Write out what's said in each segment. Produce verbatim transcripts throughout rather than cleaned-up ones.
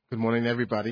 Good morning, everybody.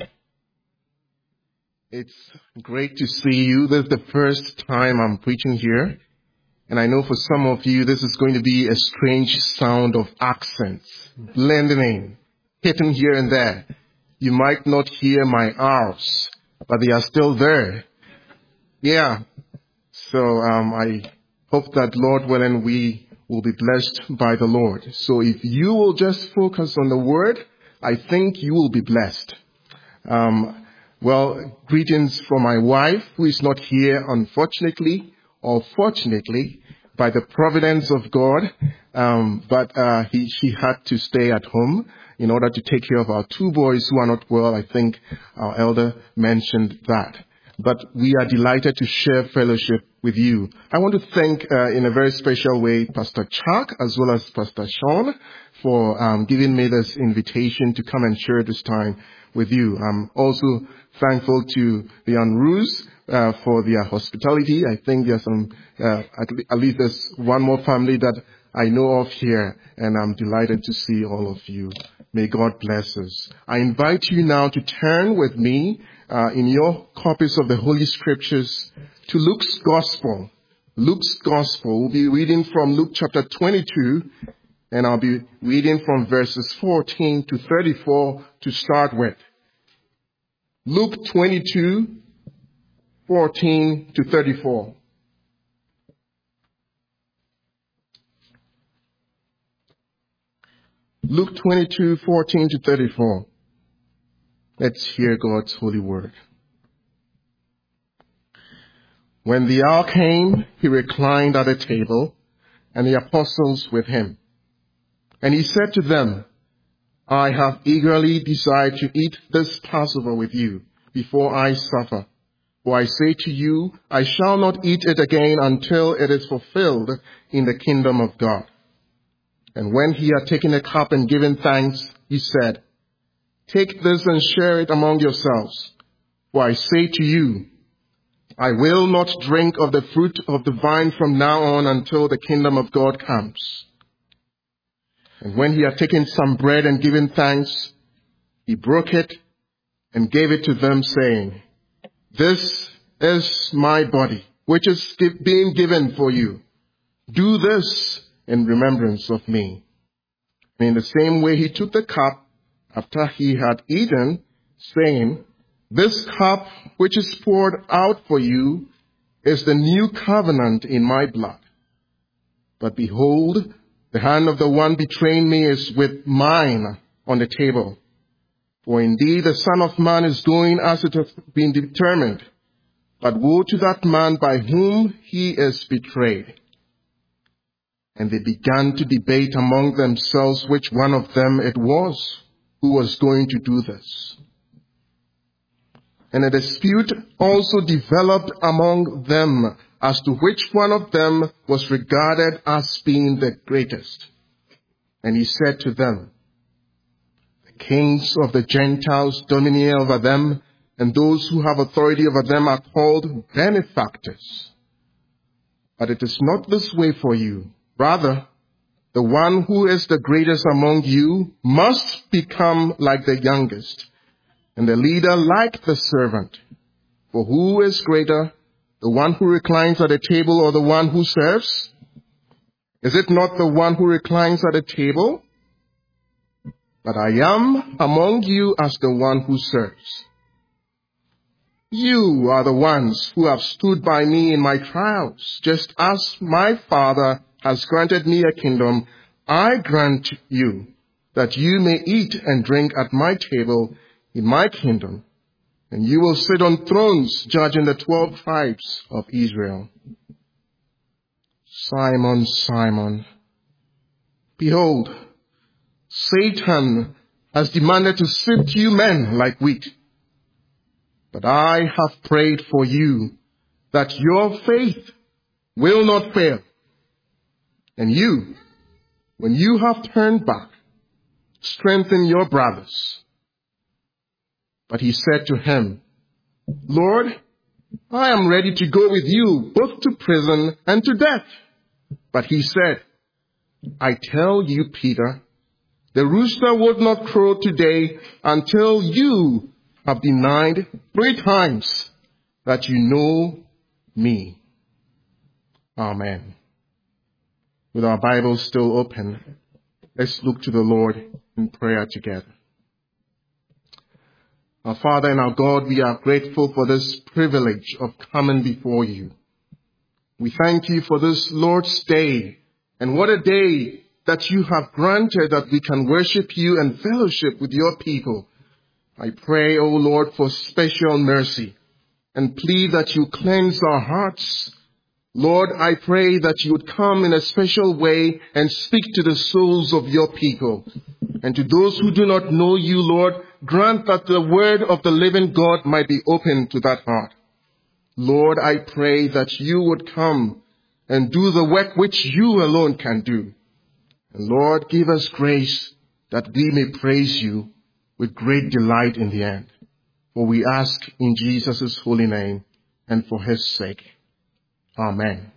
It's great to see you. This is the first time I'm preaching here. And I know for some of you, this is going to be a strange sound of accents, blending in, hitting here and there. You might not hear my R's, but they are still there. Yeah. So um, I hope that, Lord willing, we will be blessed by the Lord. So if you will just focus on the word, I think you will be blessed. Um, well, greetings from my wife, who is not here, unfortunately, or fortunately, by the providence of God. Um, but uh, he, she had to stay at home in order to take care of our two boys who are not well. I think our elder mentioned that. But we are delighted to share fellowship with you. I want to thank, uh, in a very special way, Pastor Chuck as well as Pastor Sean for um, giving me this invitation to come and share this time with you. I'm also thankful to the Unruhs uh, for their hospitality. I think there's some, uh, at, le- at least there's one more family that I know of here, and I'm delighted to see all of you. May God bless us. I invite you now to turn with me uh, in your copies of the Holy Scriptures to Luke's Gospel. Luke's Gospel. We'll be reading from Luke chapter twenty-two, and I'll be reading from verses fourteen to thirty-four to start with. Luke twenty-two, fourteen to thirty-four. Luke twenty-two, fourteen to thirty-four. Let's hear God's holy word. When the hour came, he reclined at a table, and the apostles with him. And he said to them, I have eagerly desired to eat this Passover with you before I suffer. For I say to you, I shall not eat it again until it is fulfilled in the kingdom of God. And when he had taken a cup and given thanks, he said, Take this and share it among yourselves. For I say to you, I will not drink of the fruit of the vine from now on until the kingdom of God comes. And when he had taken some bread and given thanks, he broke it and gave it to them, saying, This is my body, which is being given for you. Do this in remembrance of me. And in the same way he took the cup after he had eaten, saying, This cup which is poured out for you is the new covenant in my blood. But behold, the hand of the one betraying me is with mine on the table. For indeed the Son of Man is doing as it has been determined. But woe to that man by whom he is betrayed. And they began to debate among themselves which one of them it was who was going to do this. And a dispute also developed among them as to which one of them was regarded as being the greatest. And he said to them, The kings of the Gentiles domineer over them, and those who have authority over them are called benefactors. But it is not this way for you. Rather, the one who is the greatest among you must become like the youngest, and the leader like the servant. For who is greater, the one who reclines at a table or the one who serves? Is it not the one who reclines at a table? But I am among you as the one who serves. You are the ones who have stood by me in my trials, just as my Father has granted me a kingdom. I grant you that you may eat and drink at my table in my kingdom, and you will sit on thrones judging the twelve tribes of Israel. Simon, Simon, behold, Satan has demanded to sift you men like wheat. But I have prayed for you that your faith will not fail. And you, when you have turned back, strengthen your brothers. But he said to him, Lord, I am ready to go with you both to prison and to death. But he said, I tell you, Peter, The rooster would not crow today until you have denied three times that you know me. Amen. With our Bibles still open, let's look to the Lord in prayer together. Our Father and our God, we are grateful for this privilege of coming before you. We thank you for this Lord's Day, and what a day that you have granted that we can worship you and fellowship with your people. I pray, O Lord, for special mercy and plead that you cleanse our hearts. Lord, I pray that you would come in a special way and speak to the souls of your people. And to those who do not know you, Lord, grant that the word of the living God might be open to that heart. Lord, I pray that you would come and do the work which you alone can do. And Lord, give us grace that we may praise you with great delight in the end. For we ask in Jesus' holy name and for his sake. Amen.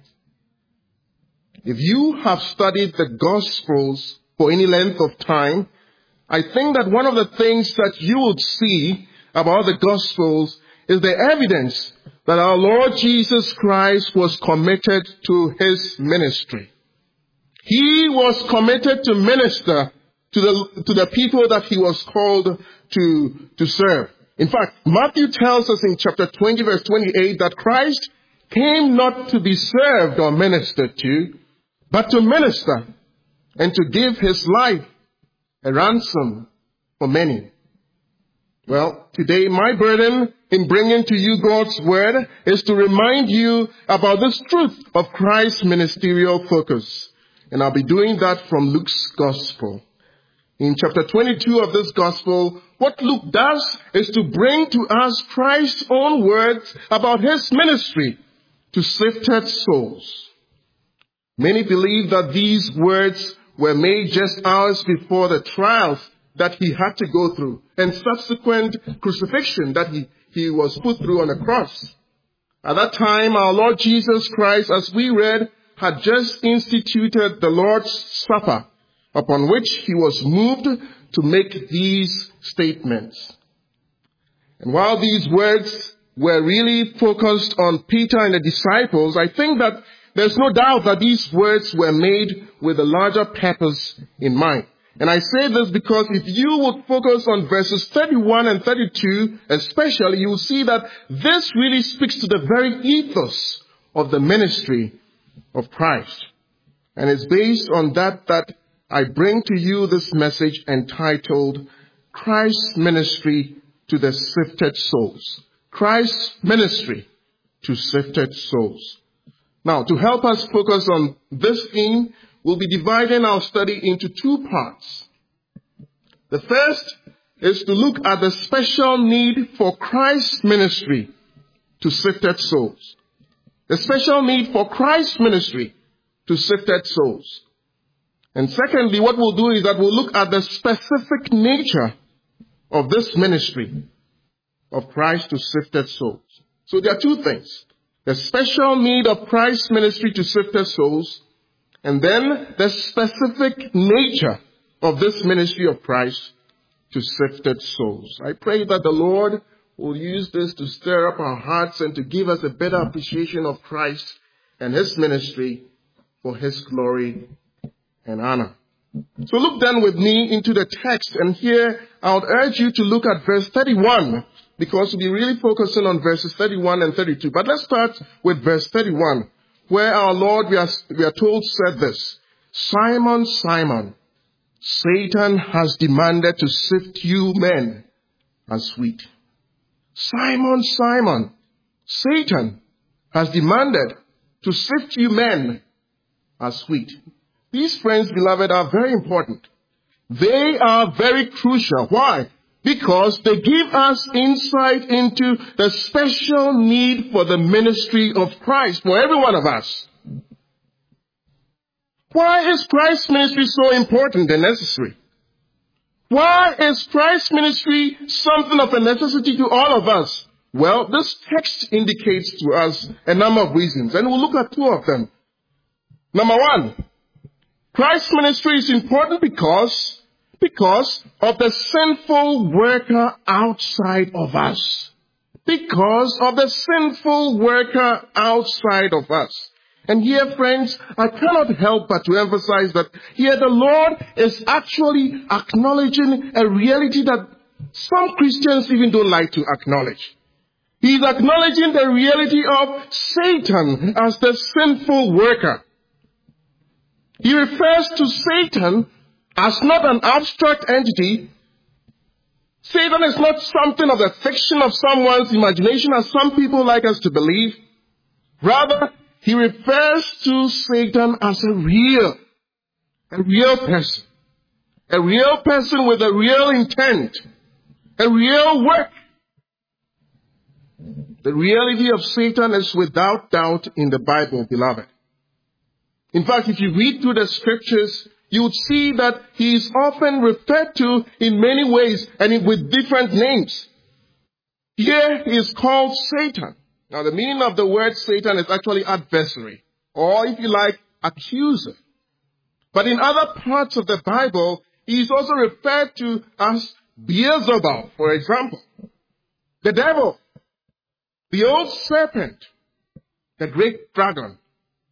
If you have studied the Gospels for any length of time, I think that one of the things that you would see about the Gospels is the evidence that our Lord Jesus Christ was committed to his ministry. He was committed to minister to the, to the people that he was called to, to serve. In fact, Matthew tells us in chapter twenty, verse twenty-eight, that Christ came not to be served or ministered to, but to minister and to give his life a ransom for many. Well, today my burden in bringing to you God's word is to remind you about this truth of Christ's ministerial focus. And I'll be doing that from Luke's Gospel. In chapter twenty-two of this Gospel, what Luke does is to bring to us Christ's own words about his ministry to sifted souls. Many believe that these words were made just hours before the trials that he had to go through and subsequent crucifixion that he, he was put through on a cross. At that time, our Lord Jesus Christ, as we read, had just instituted the Lord's Supper, upon which he was moved to make these statements. And while these words were really focused on Peter and the disciples, I think that there's no doubt that these words were made with a larger purpose in mind. And I say this because if you would focus on verses thirty-one and thirty-two, especially, you will see that this really speaks to the very ethos of the ministry of Christ. And it's based on that that I bring to you this message entitled, Christ's Ministry to the Sifted Souls. Christ's Ministry to Sifted Souls. Now, to help us focus on this theme, we'll be dividing our study into two parts. The first is to look at the special need for Christ's ministry to sifted souls. The special need for Christ's ministry to sifted souls. And secondly, what we'll do is that we'll look at the specific nature of this ministry of Christ to sifted souls. So there are two things. The special need of Christ's ministry to sifted souls, and then the specific nature of this ministry of Christ to sifted souls. I pray that the Lord will use this to stir up our hearts and to give us a better appreciation of Christ and his ministry for his glory and honor. So look then with me into the text, and here I would urge you to look at verse thirty-one, because we'll be really focusing on verses thirty-one and thirty-two. But let's start with verse thirty-one, where our Lord, we are, we are told, said this, Simon, Simon, Satan has demanded to sift you men as wheat. Simon, Simon, Satan has demanded to sift you men as wheat. These, friends, beloved, are very important. They are very crucial. Why? Because they give us insight into the special need for the ministry of Christ for every one of us. Why is Christ's ministry so important and necessary? Why is Christ's ministry something of a necessity to all of us? Well, this text indicates to us a number of reasons, and we'll look at two of them. Number one, Christ's ministry is important because Because of the sinful worker outside of us. Because of the sinful worker outside of us. And here, friends, I cannot help but to emphasize that here the Lord is actually acknowledging a reality that some Christians even don't like to acknowledge. He's acknowledging the reality of Satan as the sinful worker. He refers to Satan as not an abstract entity. Satan is not something of a fiction of someone's imagination, as some people like us to believe. Rather, he refers to Satan as a real, a real person. A real person with a real intent. A real work. The reality of Satan is without doubt in the Bible, beloved. In fact, if you read through the scriptures, you would see that he is often referred to in many ways and with different names. Here he is called Satan. Now the meaning of the word Satan is actually adversary, or if you like, accuser. But in other parts of the Bible, he is also referred to as Beelzebub, for example. The devil, the old serpent, the great dragon.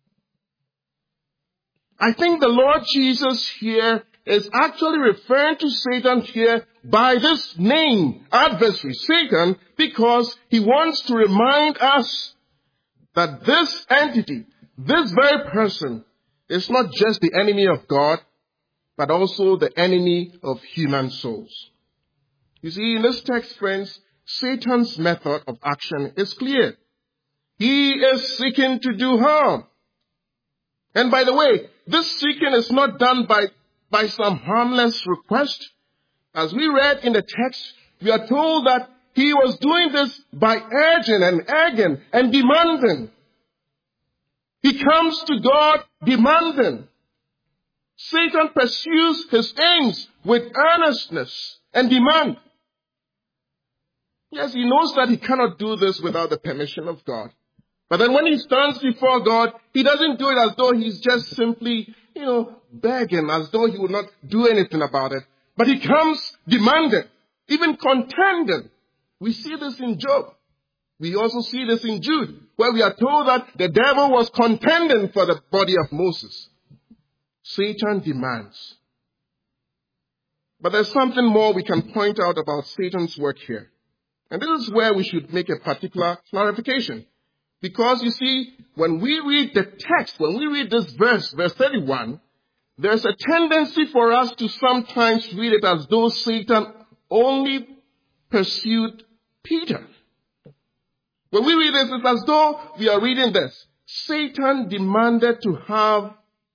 I think the Lord Jesus here is actually referring to Satan here by this name, adversary, Satan, because he wants to remind us that this entity, this very person, is not just the enemy of God, but also the enemy of human souls. You see, in this text, friends, Satan's method of action is clear. He is seeking to do harm. And by the way, this seeking is not done by, by some harmless request. As we read in the text, we are told that he was doing this by urging and egging and demanding. He comes to God demanding. Satan pursues his aims with earnestness and demand. Yes, he knows that he cannot do this without the permission of God. But then when he stands before God, he doesn't do it as though he's just simply, you know, begging, as though he would not do anything about it. But he comes demanding, even contending. We see this in Job. We also see this in Jude, where we are told that the devil was contending for the body of Moses. Satan demands. But there's something more we can point out about Satan's work here. And this is where we should make a particular clarification. Because you see, when we read the text, when we read this verse, verse thirty-one, there's a tendency for us to sometimes read it as though Satan only pursued Peter. When we read this, it's as though we are reading this. Satan demanded to have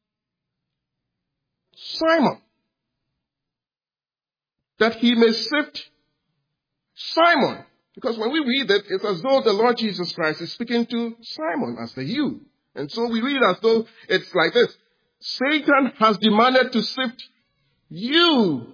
Simon, that he may sift Simon. Because when we read it, it's as though the Lord Jesus Christ is speaking to Simon as the you. And so we read as though it's like this. Satan has demanded to sift you.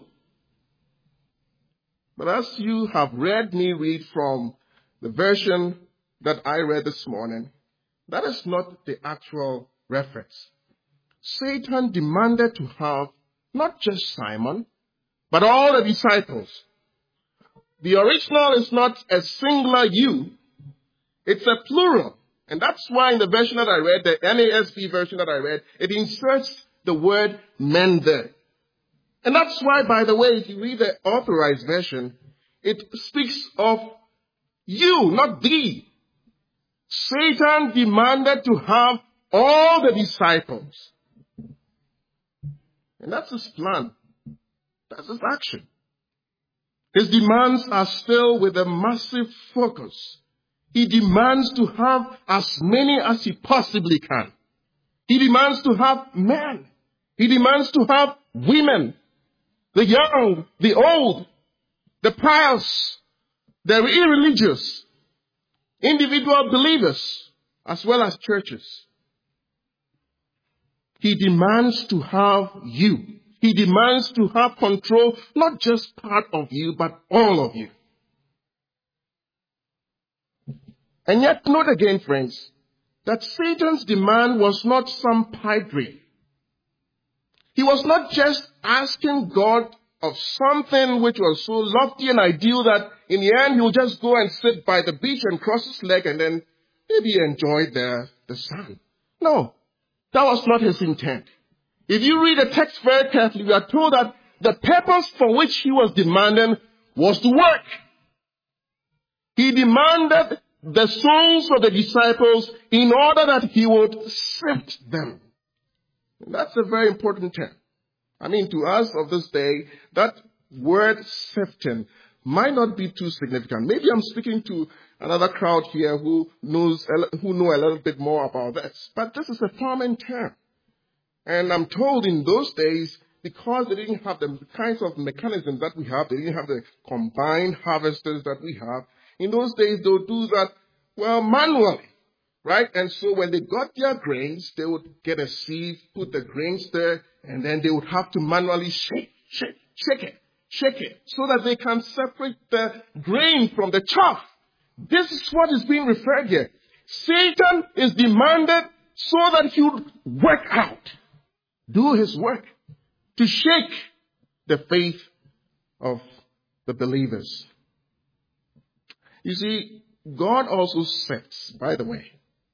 But as you have read me read from the version that I read this morning, that is not the actual reference. Satan demanded to have not just Simon, but all the disciples. The original is not a singular you, it's a plural. And that's why in the version that I read, the N A S B version that I read, it inserts the word men there. And that's why, by the way, if you read the authorized version, it speaks of you, not thee. Satan demanded to have all the disciples. And that's his plan. That's his action. His demands are still with a massive focus. He demands to have as many as he possibly can. He demands to have men. He demands to have women, the young, the old, the pious, the irreligious, individual believers, as well as churches. He demands to have you. He demands to have control, not just part of you, but all of you. And yet, note again, friends, that Satan's demand was not some pipe dream. He was not just asking God of something which was so lofty and ideal that in the end he'll just go and sit by the beach and cross his leg and then maybe enjoy the, the sun. No, that was not his intent. If you read the text very carefully, we are told that the purpose for which he was demanding was to work. He demanded the souls of the disciples in order that he would sift them. And that's a very important term. I mean, to us of this day, that word sifting might not be too significant. Maybe I'm speaking to another crowd here who knows, who know a little bit more about this. But this is a common term. And I'm told in those days, because they didn't have the kinds of mechanisms that we have, they didn't have the combined harvesters that we have, in those days they would do that, well, manually. Right? And so when they got their grains, they would get a sieve, put the grains there, and then they would have to manually shake, shake, shake it, shake it, so that they can separate the grain from the chaff. This is what is being referred here. Satan is demanded so that he would work out, do his work, to shake the faith of the believers. You see, God also sifts, by the way.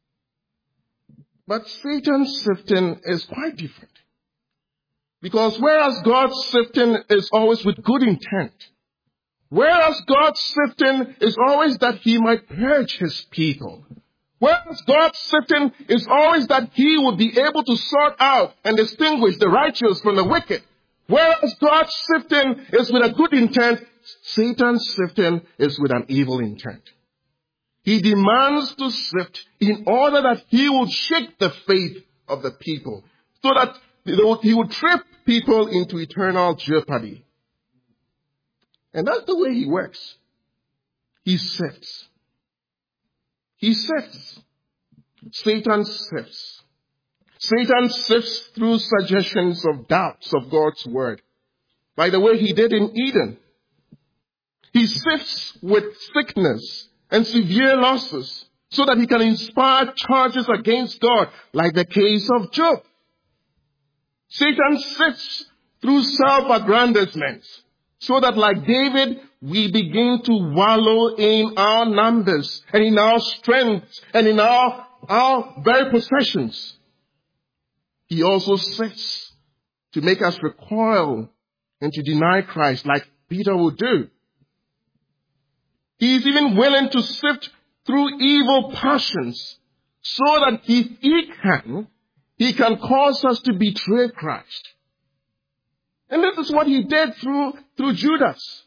But Satan's sifting is quite different. Because whereas God's sifting is always with good intent, whereas God's sifting is always that he might purge his people, whereas God's sifting is always that he would be able to sort out and distinguish the righteous from the wicked, whereas God's sifting is with a good intent, Satan's sifting is with an evil intent. He demands to sift in order that he will shake the faith of the people, so that he would trip people into eternal jeopardy. And that's the way he works. He sifts. He sifts. Satan sifts. Satan sifts through suggestions of doubts of God's word, by the way he did in Eden. He sifts with sickness and severe losses, so that he can inspire charges against God, like the case of Job. Satan sifts through self-aggrandizement, so that like David, we begin to wallow in our numbers, and in our strength, and in our, our very possessions. He also sifts to make us recoil and to deny Christ, like Peter would do. He is even willing to sift through evil passions so that if he can, he can cause us to betray Christ. And this is what he did through, through Judas.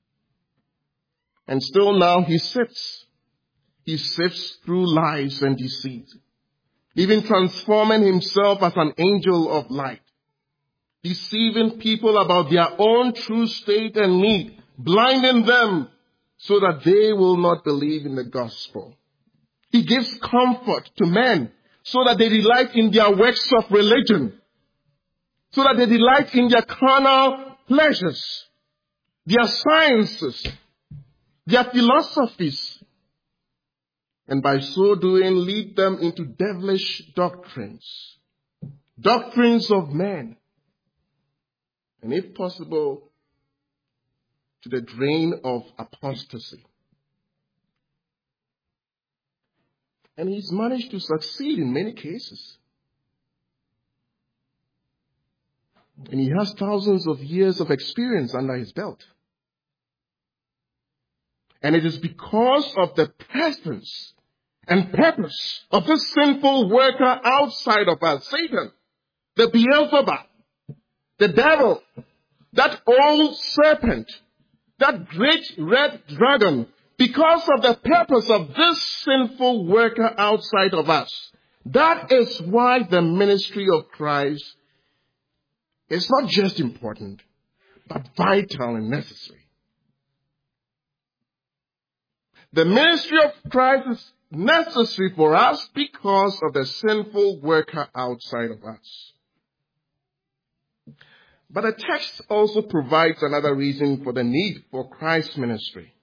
And still now he sifts. He sifts through lies and deceit, even transforming himself as an angel of light, deceiving people about their own true state and need, blinding them so that they will not believe in the gospel. He gives comfort to men so that they delight in their works of religion, so that they delight in their carnal pleasures, their sciences, their philosophies, and by so doing lead them into devilish doctrines, doctrines of men, and if possible, to the drain of apostasy. And he's managed to succeed in many cases. And he has thousands of years of experience under his belt. And it is because of the presence and purpose of this sinful worker outside of us, Satan, the Beelzebub, the devil, that old serpent, that great red dragon, because of the purpose of this sinful worker outside of us. That is why the ministry of Christ is not just important, but vital and necessary. The ministry of Christ is necessary for us because of the sinful worker outside of us. But the text also provides another reason for the need for Christ's ministry.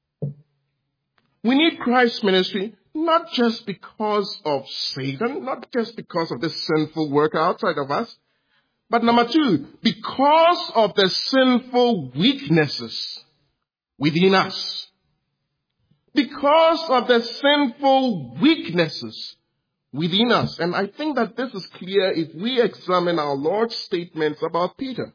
We need Christ's ministry not just because of Satan, not just because of this sinful worker outside of us, But number two, because of the sinful weaknesses within us. Because of the sinful weaknesses within us. And I think that this is clear if we examine our Lord's statements about Peter.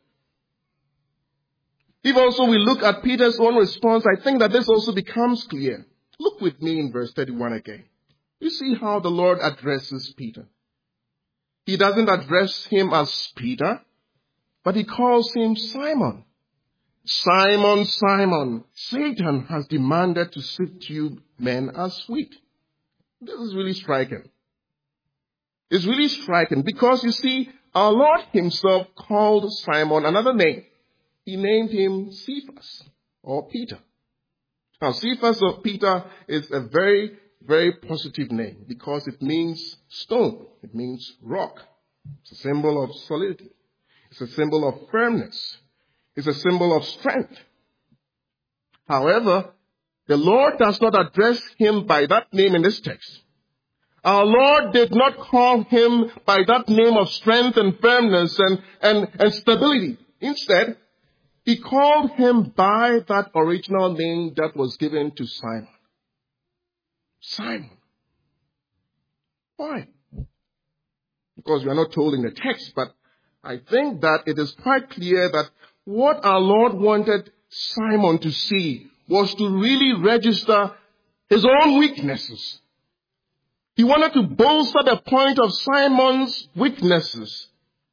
If also we look at Peter's own response, I think that this also becomes clear. Look with me in verse thirty-one again. You see how the Lord addresses Peter. He doesn't address him as Peter, but he calls him Simon. Simon, Simon, Satan has demanded to sift you men as wheat. This is really striking. It's really striking because you see, our Lord himself called Simon another name. He named him Cephas, or Peter. Now, Cephas or Peter is a very, very positive name because it means stone. It means rock. It's a symbol of solidity. It's a symbol of firmness. It's a symbol of strength. However, the Lord does not address him by that name in this text. Our Lord did not call him by that name of strength and firmness and, and, and stability. Instead, he called him by that original name that was given to Simon. Simon. Why? Because we are not told in the text, but I think that it is quite clear that what our Lord wanted Simon to see was to really register his own weaknesses. He wanted to bolster the point of Simon's weaknesses.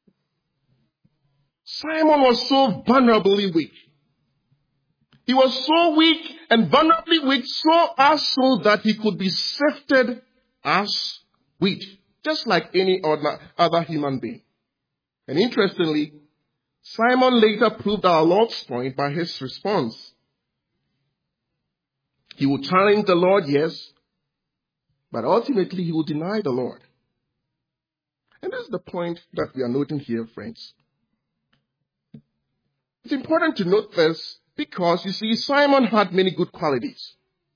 Simon was so vulnerably weak. He was so weak and vulnerably weak, so as so that he could be sifted as wheat, just like any other, other human being. And interestingly, Simon later proved our Lord's point by his response. He would challenge the Lord, yes, but ultimately he would deny the Lord. And this is the point that we are noting here, friends. It's important to note this because, you see, Simon had many good qualities.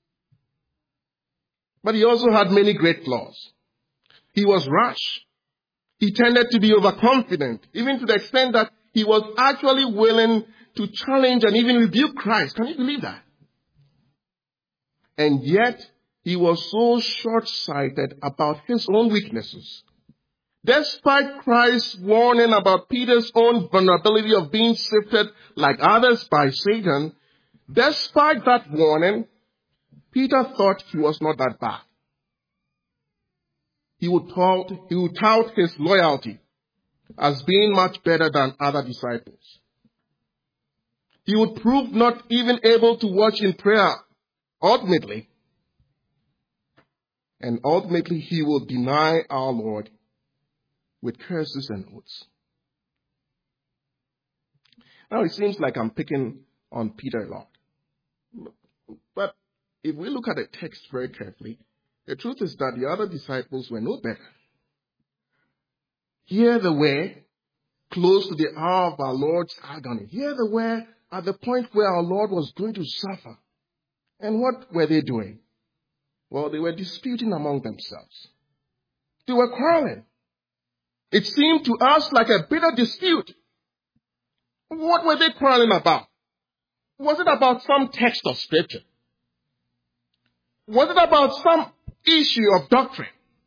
But he also had many great flaws. He was rash. He tended to be overconfident, even to the extent that he was actually willing to challenge and even rebuke Christ. Can you believe that? And yet, he was so short-sighted about his own weaknesses. Despite Christ's warning about Peter's own vulnerability of being sifted like others by Satan, despite that warning, Peter thought he was not that bad. He would tout, he would tout his loyalty as being much better than other disciples. He would prove not even able to watch in prayer, ultimately. And ultimately, he will deny our Lord with curses and oaths. Now, it seems like I'm picking on Peter a lot. But if we look at the text very carefully, the truth is that the other disciples were no better. Here they were, close to the hour of our Lord's agony. Here they were at the point where our Lord was going to suffer. And what were they doing? Well, they were disputing among themselves. They were quarreling. It seemed to us like a bitter dispute. What were they quarreling about? Was it about some text of Scripture? Was it about some issue of doctrine?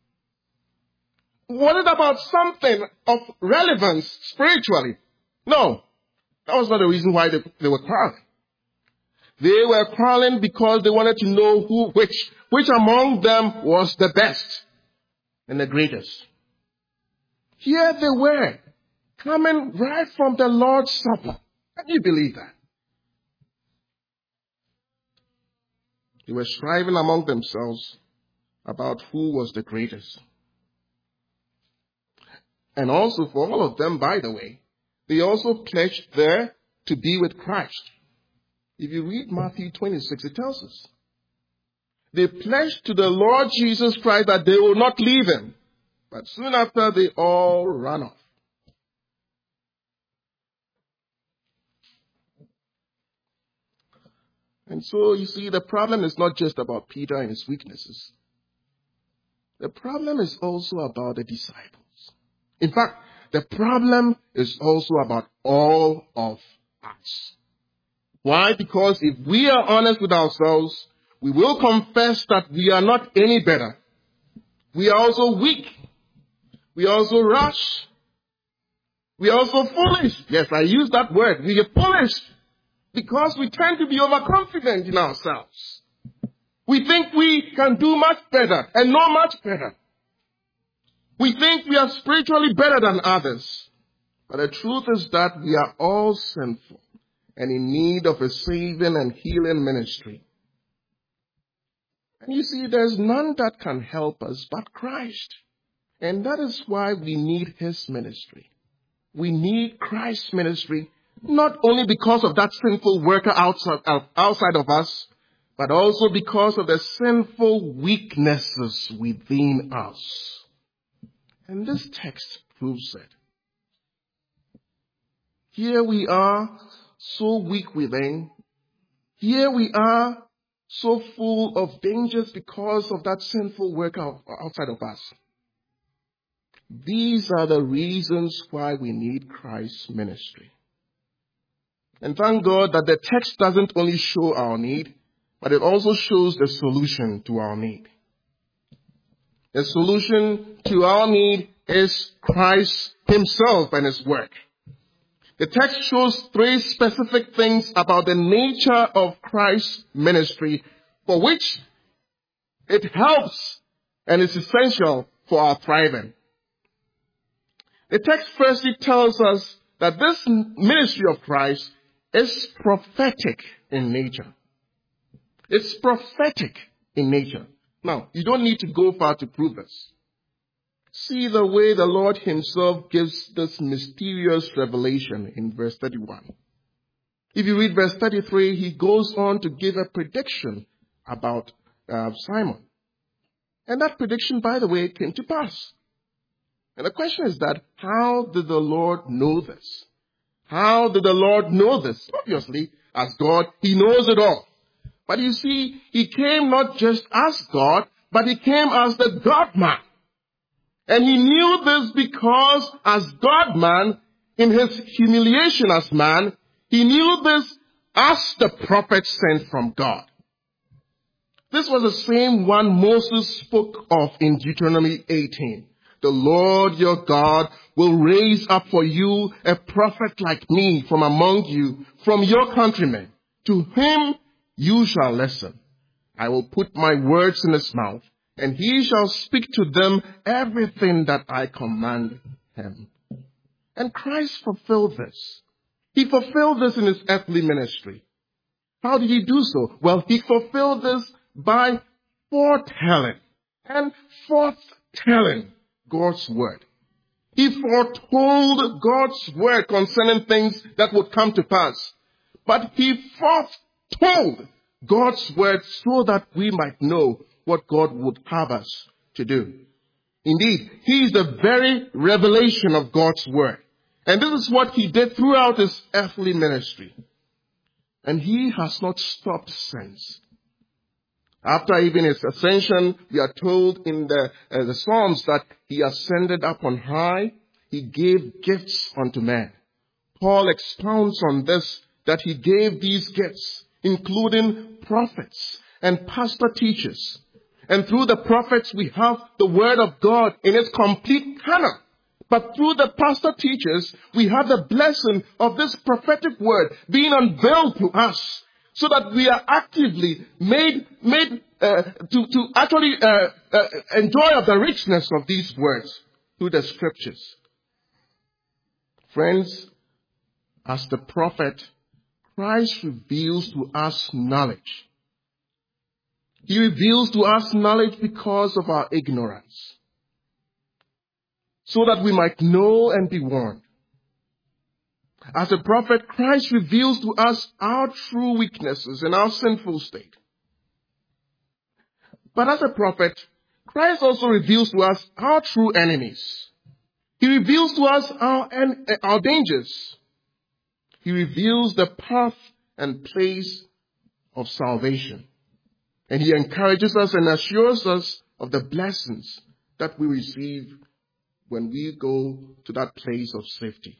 Was it about something of relevance spiritually? No, that was not the reason why they, they were quarreling. They were quarreling because they wanted to know who, which, which among them was the best and the greatest. Here they were, coming right from the Lord's Supper. Can you believe that? They were striving among themselves about who was the greatest. And also for all of them, by the way, they also pledged there to be with Christ. If you read Matthew twenty-six, it tells us. They pledged to the Lord Jesus Christ that they will not leave him. But soon after, they all ran off. And so, you see, the problem is not just about Peter and his weaknesses. The problem is also about the disciples. In fact, the problem is also about all of us. Why? Because if we are honest with ourselves, we will confess that we are not any better. We are also weak. We are also rash. We are also foolish. Yes, I use that word. We are foolish because we tend to be overconfident in ourselves. We think we can do much better and know much better. We think we are spiritually better than others. But the truth is that we are all sinful and in need of a saving and healing ministry. And you see, there's none that can help us but Christ. And that is why we need his ministry. We need Christ's ministry, not only because of that sinful worker outside, outside of us, but also because of the sinful weaknesses within us. And this text proves it. Here we are, so weak within. Here we are, so full of dangers because of that sinful work outside of us. These are the reasons why we need Christ's ministry. And thank God that the text doesn't only show our need, but it also shows the solution to our need. The solution to our need is Christ himself and his work. The text shows three specific things about the nature of Christ's ministry, for which it helps and is essential for our thriving. The text firstly tells us that this ministry of Christ is prophetic in nature. It's prophetic in nature. Now, you don't need to go far to prove this. See the way the Lord himself gives this mysterious revelation in verse thirty-one. If you read verse thirty-three, he goes on to give a prediction about uh, Simon. And that prediction, by the way, came to pass. And the question is that, how did the Lord know this? How did the Lord know this? Obviously, as God, he knows it all. But you see, he came not just as God, but he came as the God-man. And he knew this because as God-man, in his humiliation as man, he knew this as the prophet sent from God. This was the same one Moses spoke of in Deuteronomy eighteen. The Lord your God will raise up for you a prophet like me from among you, from your countrymen. To him you shall listen. I will put my words in his mouth, and he shall speak to them everything that I command him. And Christ fulfilled this. He fulfilled this in his earthly ministry. How did he do so? Well, he fulfilled this by foretelling and forthtelling God's word. He foretold God's word concerning things that would come to pass. But he foretold God's word so that we might know what God would have us to do. Indeed, he is the very revelation of God's word. And this is what he did throughout his earthly ministry. And he has not stopped since. After even his ascension, we are told in the, uh, the Psalms that he ascended up on high. He gave gifts unto men. Paul expounds on this, that he gave these gifts, including prophets and pastor teachers. And through the prophets, we have the word of God in its complete canon. But through the pastor teachers, we have the blessing of this prophetic word being unveiled to us, so that we are actively made, made uh, to, to actually uh, uh, enjoy of the richness of these words through the scriptures. Friends, as the prophet, Christ reveals to us knowledge. He reveals to us knowledge because of our ignorance, so that we might know and be warned. As a prophet, Christ reveals to us our true weaknesses and our sinful state. But as a prophet, Christ also reveals to us our true enemies. He reveals to us our, our dangers. He reveals the path and place of salvation. And he encourages us and assures us of the blessings that we receive when we go to that place of safety.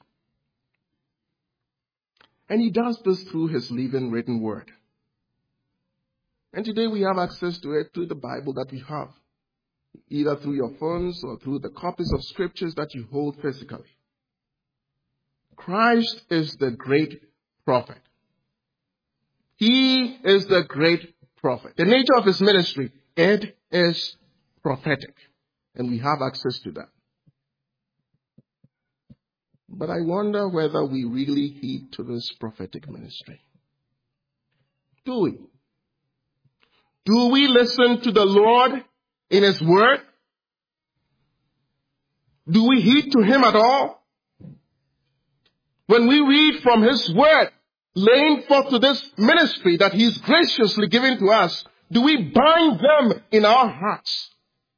And he does this through his living written word. And today we have access to it through the Bible that we have, either through your phones or through the copies of scriptures that you hold physically. Christ is the great prophet. He is the great prophet. The nature of his ministry, it is prophetic. And we have access to that. But I wonder whether we really heed to this prophetic ministry. Do we? Do we listen to the Lord in his word? Do we heed to him at all? When we read from his word, laying forth to this ministry that he's graciously given to us, do we bind them in our hearts?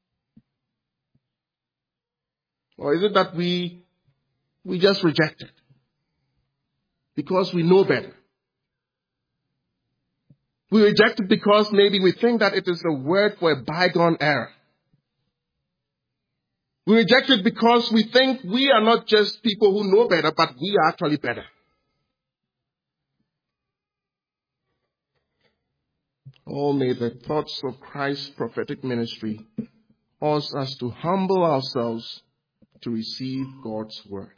Or is it that we, we just reject it because we know better? We reject it because maybe we think that it is a word for a bygone era. We reject it because we think we are not just people who know better, but we are actually better. Oh, may the thoughts of Christ's prophetic ministry cause us to humble ourselves to receive God's word.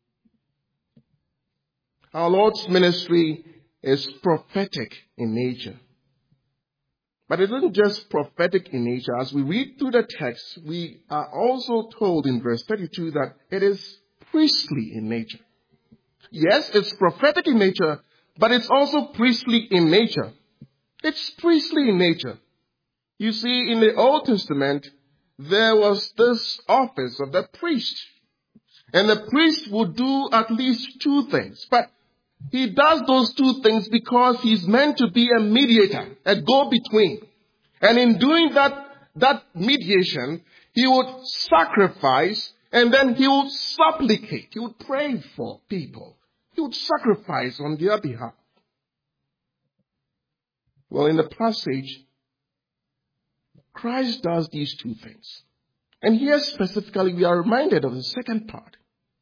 Our Lord's ministry is prophetic in nature. But it isn't just prophetic in nature. As we read through the text, we are also told in verse thirty-two that it is priestly in nature. Yes, it's prophetic in nature, but it's also priestly in nature. It's priestly in nature. You see, in the Old Testament, there was this office of the priest. And the priest would do at least two things. But he does those two things because he's meant to be a mediator, a go-between. And in doing that, that mediation, he would sacrifice and then he would supplicate. He would pray for people. He would sacrifice on their behalf. Well, in the passage, Christ does these two things. And here specifically, we are reminded of the second part.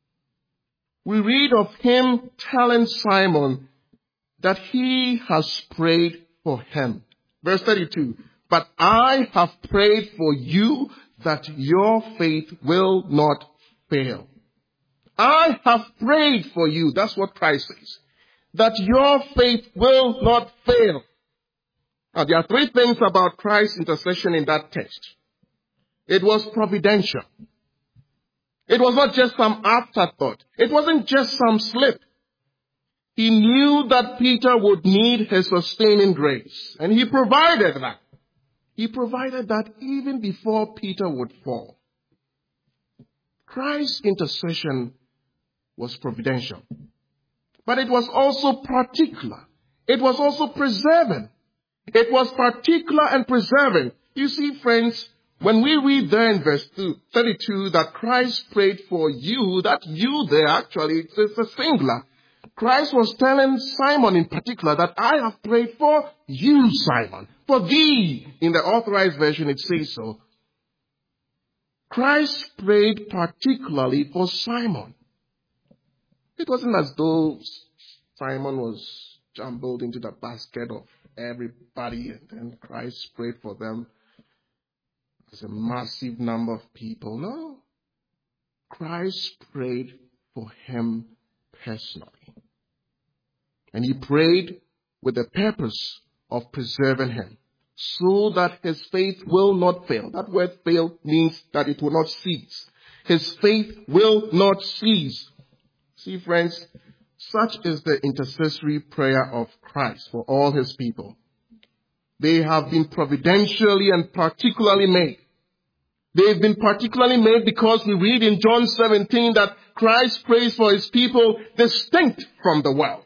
We read of him telling Simon that he has prayed for him. Verse thirty-two, but I have prayed for you that your faith will not fail. I have prayed for you, that's what Christ says, that your faith will not fail. Now, there are three things about Christ's intercession in that text. It was providential. It was not just some afterthought. It wasn't just some slip. He knew that Peter would need his sustaining grace, and he provided that. He provided that even before Peter would fall. Christ's intercession was providential, but it was also particular. It was also preserving. It was particular and preserving. You see, friends, when we read there in verse thirty-two that Christ prayed for you, that you there actually, it's a singular. Christ was telling Simon in particular that I have prayed for you, Simon. For thee. In the Authorized Version it says so. Christ prayed particularly for Simon. It wasn't as though Simon was jumbled into the basket of everybody and then Christ prayed for them. There's a massive number of people. No. Christ prayed for him personally. And he prayed with the purpose of preserving him so that his faith will not fail. That word fail means that it will not cease. His faith will not cease. See, friends, such is the intercessory prayer of Christ for all his people. They have been providentially and particularly made. They've been particularly made because we read in John seventeen that Christ prays for his people distinct from the world.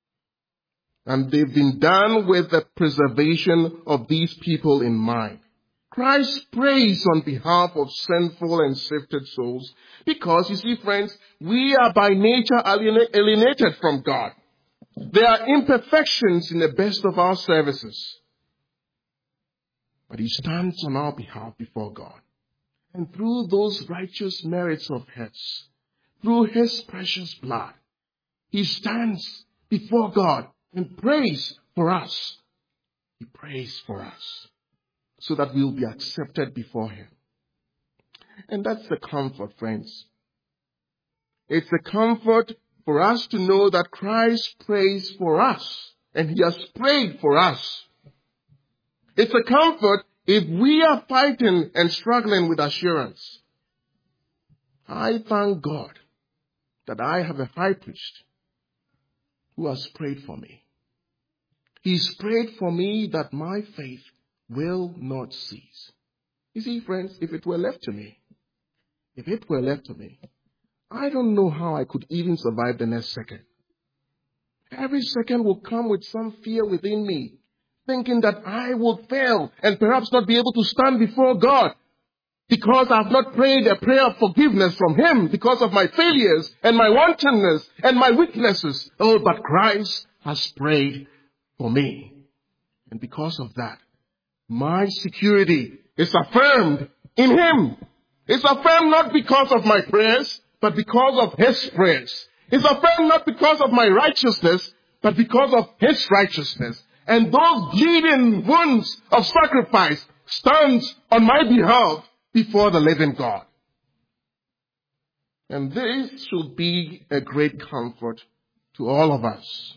And they've been done with the preservation of these people in mind. Christ prays on behalf of sinful and sifted souls because, you see, friends, we are by nature alienated from God. There are imperfections in the best of our services. But he stands on our behalf before God. And through those righteous merits of his, through his precious blood, he stands before God and prays for us. He prays for us so that we will be accepted before him. And that's the comfort, friends. It's a comfort for us to know that Christ prays for us and he has prayed for us. It's a comfort if we are fighting and struggling with assurance. I thank God that I have a high priest who has prayed for me. He's prayed for me that my faith will not cease. You see, friends, if it were left to me, if it were left to me, I don't know how I could even survive the next second. Every second will come with some fear within me, thinking that I will fail and perhaps not be able to stand before God because I have not prayed a prayer of forgiveness from him because of my failures and my wantonness and my weaknesses. Oh, but Christ has prayed for me. And because of that, my security is affirmed in him. It's affirmed not because of my prayers, but because of his prayers. It's affirmed not because of my righteousness, but because of his righteousness. And those bleeding wounds of sacrifice stands on my behalf before the living God. And this should be a great comfort to all of us.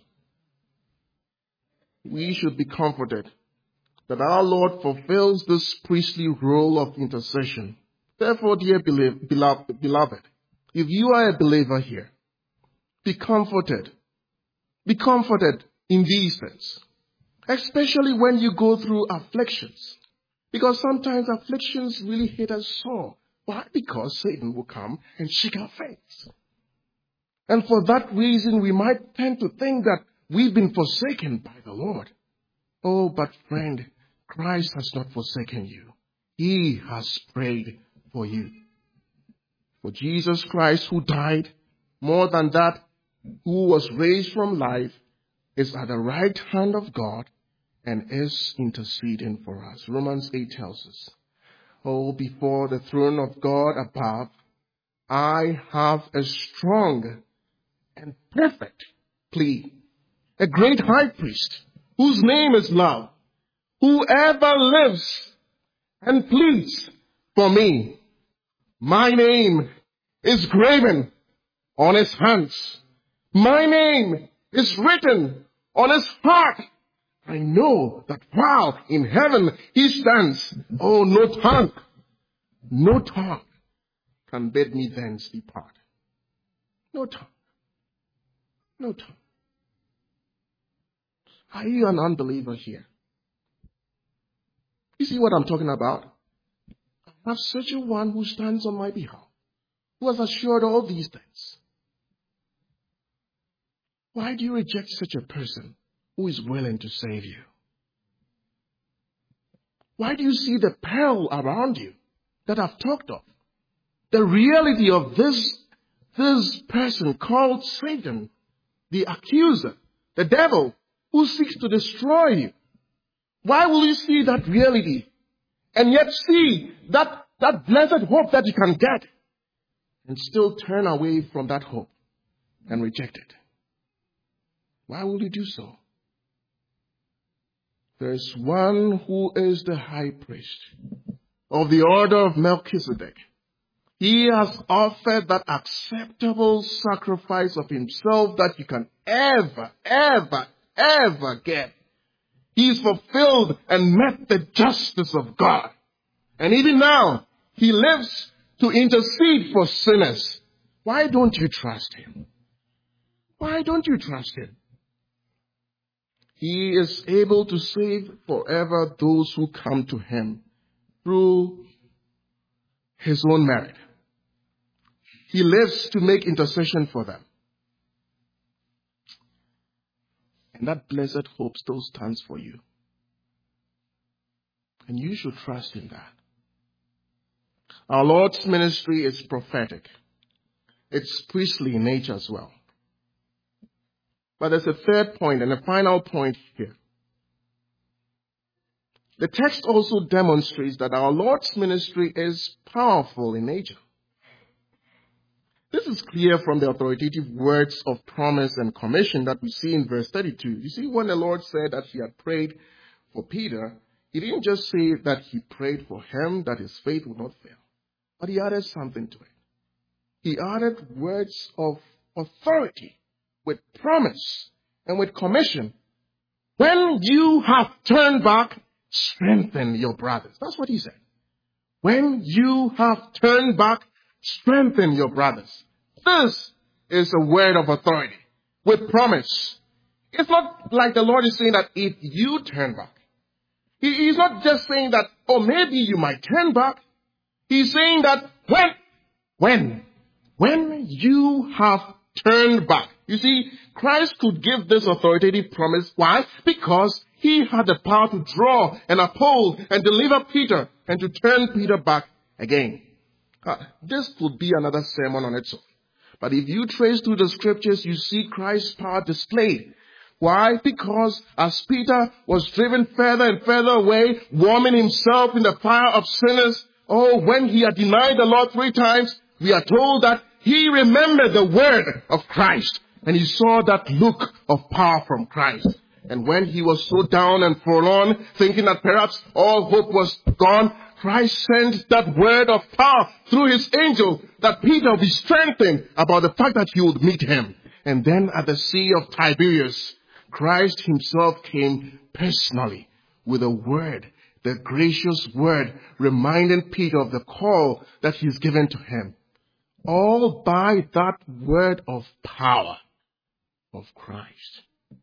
We should be comforted that our Lord fulfills this priestly role of intercession. Therefore, dear beloved, if you are a believer here, be comforted. Be comforted in these things, especially when you go through afflictions. Because sometimes afflictions really hit us sore. Why? Because Satan will come and shake our faith. And for that reason, we might tend to think that we've been forsaken by the Lord. Oh, but friend, Christ has not forsaken you. He has prayed for you. For Jesus Christ, who died, more than that, who was raised from life, is at the right hand of God and is interceding for us. Romans eight tells us, oh, before the throne of God above, I have a strong and perfect plea. A great high priest, whose name is love, whoever lives and pleads for me. My name is graven on his hands. My name is written on his heart. I know that while in heaven he stands, oh, no tongue, no tongue can bid me thence depart. No tongue. No tongue. Are you an unbeliever here? You see what I'm talking about? I have such a one who stands on my behalf, who has assured all these things. Why do you reject such a person who is willing to save you? Why do you see the peril around you that I've talked of? The reality of this, this person called Satan, the accuser, the devil, who seeks to destroy you. Why will you see that reality and yet see that, that blessed hope that you can get and still turn away from that hope and reject it? Why will you do so? There is one who is the high priest of the order of Melchizedek. He has offered that acceptable sacrifice of himself that you can ever, ever, ever get. He's fulfilled and met the justice of God. And even now, he lives to intercede for sinners. Why don't you trust him? Why don't you trust him? He is able to save forever those who come to him through his own merit. He lives to make intercession for them. And that blessed hope still stands for you. And you should trust in that. Our Lord's ministry is prophetic. It's priestly in nature as well. But there's a third point and a final point here. The text also demonstrates that our Lord's ministry is powerful in nature. This is clear from the authoritative words of promise and commission that we see in verse thirty-two. You see, when the Lord said that he had prayed for Peter, he didn't just say that he prayed for him that his faith would not fail, but he added something to it. He added words of authority with promise and with commission. When you have turned back, strengthen your brothers. That's what he said. When you have turned back, strengthen your brothers. This is a word of authority with promise. It's not like the Lord is saying that if you turn back. He, he's not just saying that, oh, maybe you might turn back. He's saying that when, when, when you have turned back. You see, Christ could give this authoritative promise. Why? Because he had the power to draw and uphold and deliver Peter and to turn Peter back again. Uh, this would be another sermon on its own. But if you trace through the scriptures, you see Christ's power displayed. Why? Because as Peter was driven further and further away, warming himself in the fire of sinners, oh, when he had denied the Lord three times, we are told that he remembered the word of Christ and he saw that look of power from Christ. And when he was so down and forlorn, thinking that perhaps all hope was gone, Christ sent that word of power through his angel that Peter would be strengthened about the fact that he would meet him. And then at the Sea of Tiberias, Christ himself came personally with a word, the gracious word, reminding Peter of the call that he's given to him. All by that word of power of Christ.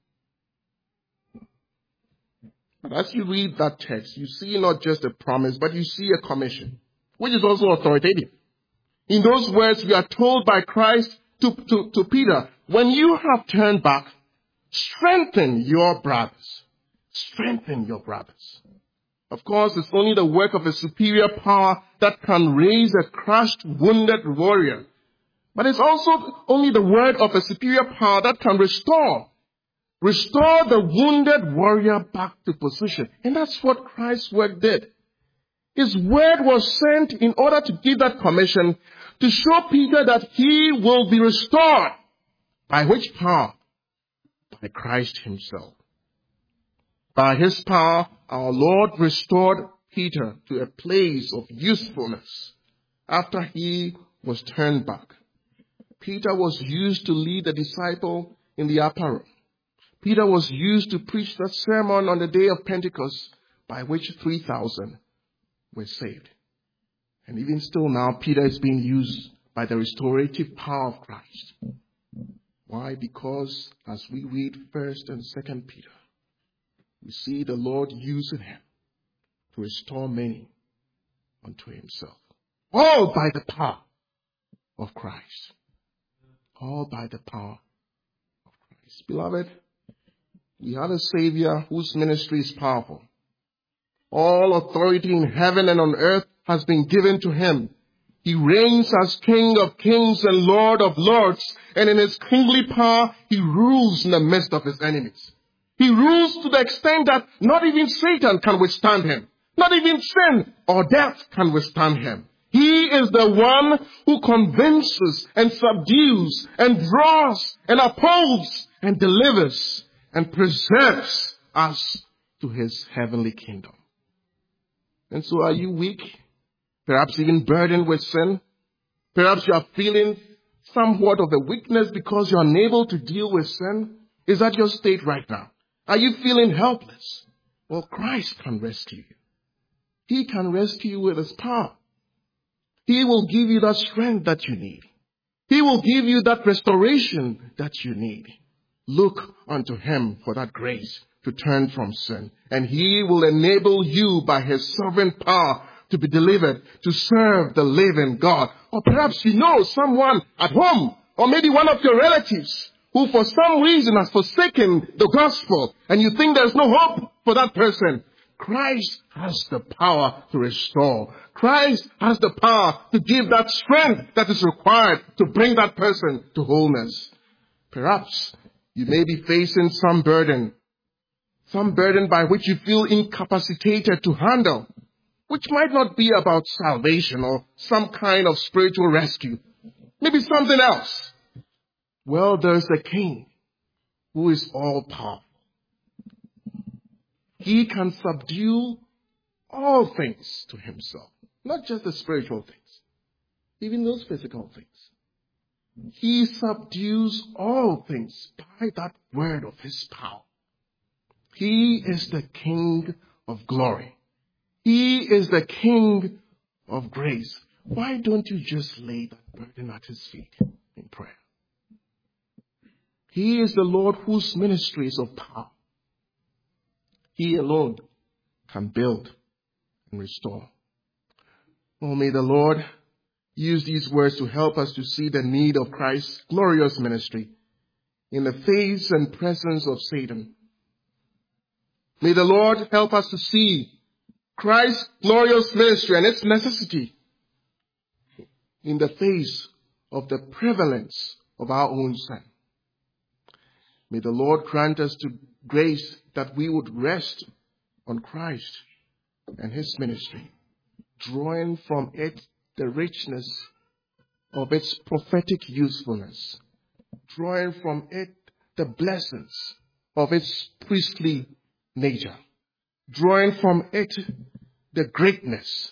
But as you read that text, you see not just a promise, but you see a commission, which is also authoritative. In those words, we are told by Christ to, to, to Peter, when you have turned back, strengthen your brothers. Strengthen your brothers. Of course, it's only the work of a superior power that can raise a crushed, wounded warrior. But it's also only the word of a superior power that can restore. Restore the wounded warrior back to position. And that's what Christ's work did. His word was sent in order to give that commission to show Peter that he will be restored. By which power? By Christ himself. By his power, our Lord restored Peter to a place of usefulness after he was turned back. Peter was used to lead the disciple in the upper room. Peter was used to preach that sermon on the day of Pentecost by which three thousand were saved. And even still now, Peter is being used by the restorative power of Christ. Why? Because as we read First and Second Peter, we see the Lord using him to restore many unto himself. All by the power of Christ. All by the power of Christ. Beloved, we have a Savior whose ministry is powerful. All authority in heaven and on earth has been given to him. He reigns as King of kings and Lord of lords, and in his kingly power, he rules in the midst of his enemies. He rules to the extent that not even Satan can withstand him. Not even sin or death can withstand him. He is the one who convinces and subdues and draws and upholds and delivers and preserves us to his heavenly kingdom. And so are you weak? Perhaps even burdened with sin? Perhaps you are feeling somewhat of a weakness because you are unable to deal with sin? Is that your state right now? Are you feeling helpless? Well, Christ can rescue you. He can rescue you with his power. He will give you that strength that you need. He will give you that restoration that you need. Look unto him for that grace to turn from sin. And he will enable you by his sovereign power to be delivered, to serve the living God. Or perhaps you know someone at home, or maybe one of your relatives, who for some reason has forsaken the gospel, and you think there's no hope for that person. Christ has the power to restore. Christ has the power to give that strength that is required to bring that person to wholeness. Perhaps you may be facing some burden, some burden by which you feel incapacitated to handle, which might not be about salvation or some kind of spiritual rescue, maybe something else. Well, there's a King who is all powerful. He can subdue all things to himself, not just the spiritual things, even those physical things. He subdues all things by that word of his power. He is the King of glory. He is the King of grace. Why don't you just lay that burden at his feet in prayer? He is the Lord whose ministry is of power. He alone can build and restore. Oh, may the Lord use these words to help us to see the need of Christ's glorious ministry in the face and presence of Satan. May the Lord help us to see Christ's glorious ministry and its necessity in the face of the prevalence of our own sin. May the Lord grant us to grace that we would rest on Christ and his ministry, drawing from it the richness of its prophetic usefulness, drawing from it the blessings of its priestly nature, drawing from it the greatness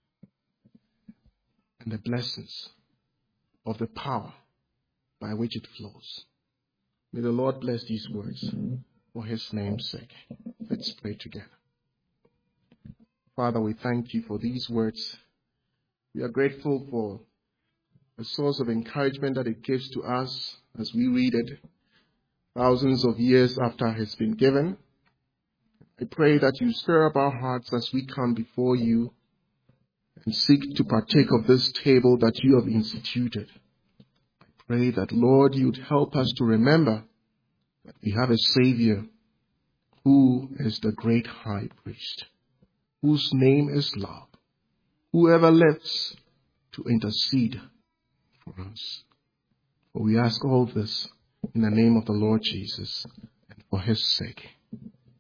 and the blessings of the power by which it flows. May the Lord bless these words for his name's sake. Let's pray together. Father, we thank you for these words. We are grateful for the source of encouragement that it gives to us as we read it thousands of years after it has been given. I pray that you stir up our hearts as we come before you and seek to partake of this table that you have instituted. I pray that, Lord, you would help us to remember that we have a Savior who is the great high priest, whose name is love, whoever lives to intercede for us. For we ask all this in the name of the Lord Jesus and for his sake.